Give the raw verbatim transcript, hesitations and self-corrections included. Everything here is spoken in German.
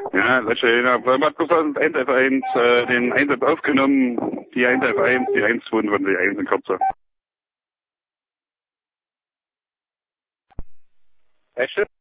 Ja, letzte, ja, man hat bloß eins F eins, äh, den Einsatz aufgenommen, die eins F eins, die eins zwei von die eins in Kürze. Echt?